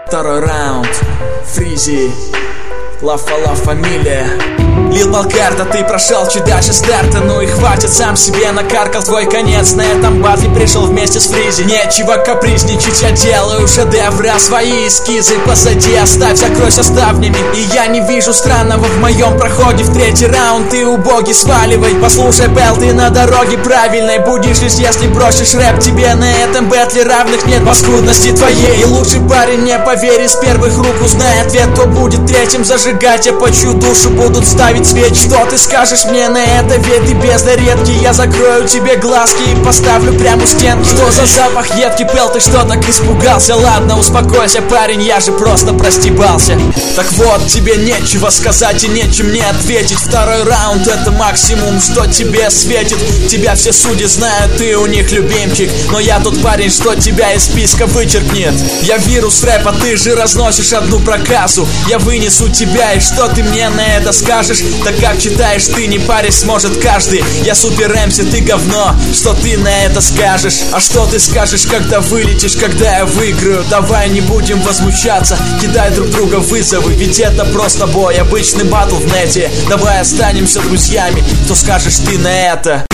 Второй раунд, Фризи, Ла фамилия. Лил Балкарта, ты прошел чуть дальше старта. Ну и хватит, сам себе накаркал твой конец. На этом батле пришел вместе с Фризи. Нечего капризничать, я делаю шедевры, а свои эскизы посади, оставь, закройся ставнями. И я не вижу странного в моем проходе. В третий раунд ты убогий, сваливай. Послушай, Белл, ты на дороге правильной. Будешь лишь, если бросишь рэп. Тебе на этом бэтле равных нет по скудности твоей. И лучший парень не поверит, с первых рук узнай ответ, кто будет третьим зажигать, а по чью душу будут ставить свеч. Что ты скажешь мне на это? Ведь ты бездна редкий. Я закрою тебе глазки и поставлю прямо у стенки. Что за запах едкий, Белл, ты что так испугался? Ладно, успокойся, парень, я же просто простебался. Так вот, тебе нечего сказать и нечем мне ответить. Второй раунд — это максимум, что тебе светит. Тебя все судьи знают, ты у них любимчик. Но я тот парень, что тебя из списка вычеркнет. Я вирус рэпа, ты же разносишь одну проказу. Я вынесу тебя, и что ты мне на это скажешь? Так как читаешь ты, не парясь сможет каждый. Я супер МС, ты говно, что ты на это скажешь? А что ты скажешь, когда вылетишь, когда я выиграю? Давай не будем возмущаться, кидай друг друга вызовы. Ведь это просто бой, обычный батл в нете. Давай останемся друзьями, что скажешь ты на это?